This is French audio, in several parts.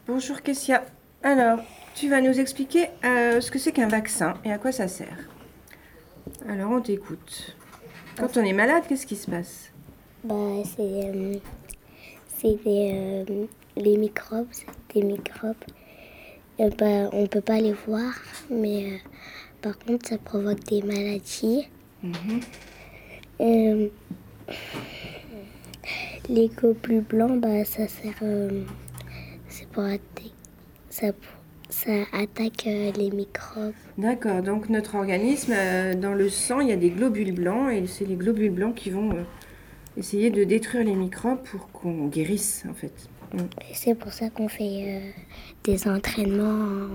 Bonjour Kessia. Alors, tu vas nous expliquer ce que c'est qu'un vaccin et à quoi ça sert. Alors, on t'écoute. Quand on est malade, qu'est-ce qui se passe? C'est les microbes, c'est des microbes. On peut pas les voir, mais par contre, ça provoque des maladies. Euh, les globules blancs, ça sert, c'est pour ça, ça attaque les microbes. D'accord, donc notre organisme, dans le sang, il y a des globules blancs et c'est les globules blancs qui vont essayer de détruire les microbes pour qu'on guérisse en fait. Et c'est pour ça qu'on fait des entraînements.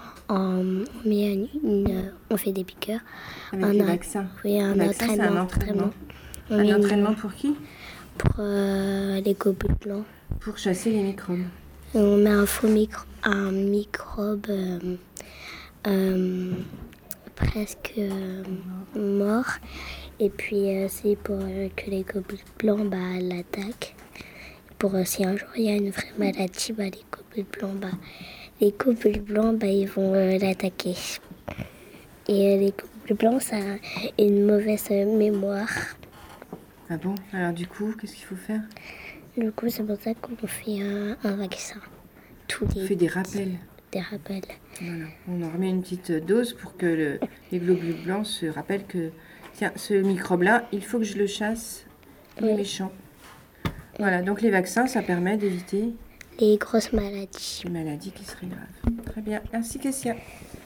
On fait des piqûres. Avec les vaccins. Oui, Le vaccin, c'est un entraînement. Un entraînement pour qui? Pour les globules blancs. Pour chasser les microbes. On met un microbe presque mort. Et puis c'est pour que les globules blancs l'attaquent. Pour si un jour il y a une vraie maladie, les globules blancs ils vont l'attaquer. Et les globules blancs, ça a une mauvaise mémoire. Ah bon? Alors du coup, qu'est-ce qu'il faut faire? Du coup, c'est pour ça qu'on fait un vaccin. On fait des rappels. Des rappels. Voilà. On en remet une petite dose pour que les globules blancs se rappellent que, tiens, ce microbe-là, il faut que je le chasse. Il est méchant. Voilà, donc les vaccins, ça permet d'éviter les grosses maladies. les maladies qui seraient graves. Très bien. Merci, Kessia.